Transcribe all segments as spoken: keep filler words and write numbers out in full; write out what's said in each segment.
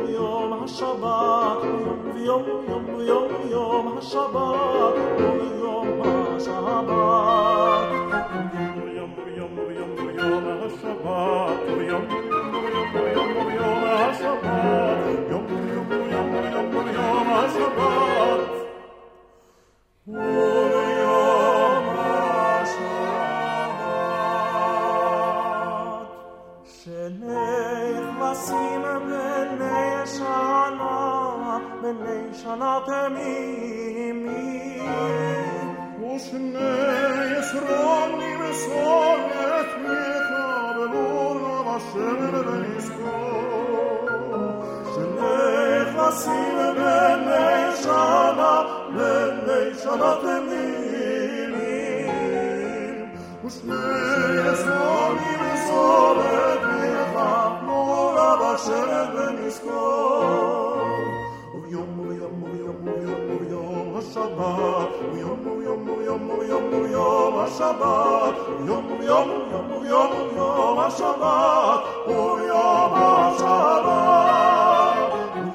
יום השבת, יום יום יום יום השבת, יום השבת, יום יום יום יום השבת, יום יום יום השבת, יום יום יום יום השבת, ויום השבת, שני כבשים בני שנה, בני שנה תמימים, ושני ישרונים סולת יקבלו לשמן ונזכור, שני כבשים בני שנה, בני שנה תמימים, ושני ישרונים סולת יקבלו לשמן ונזכור, ויום ויום ויום ויום ויום השבת, ויום ויום ויום ויום ויום השבת, ויום ויום ויום ויום ויום השבת, ויום השבת,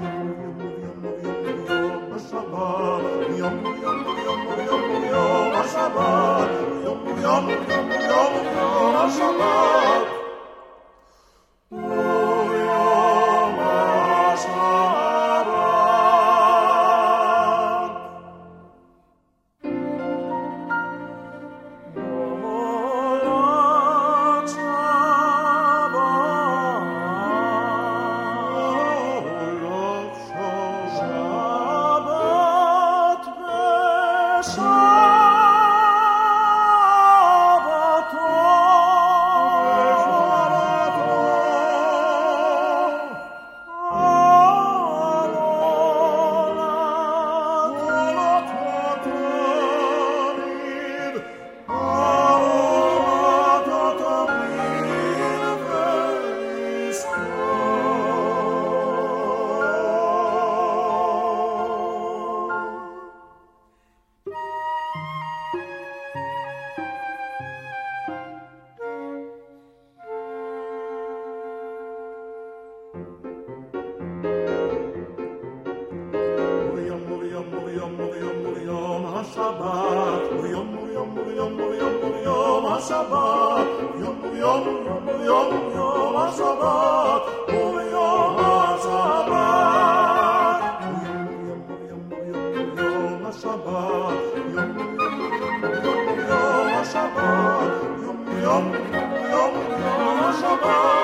ויום ויום ויום ויום ויום השבת, ויום ויום ויום ויום ויום השבת, Shabbat,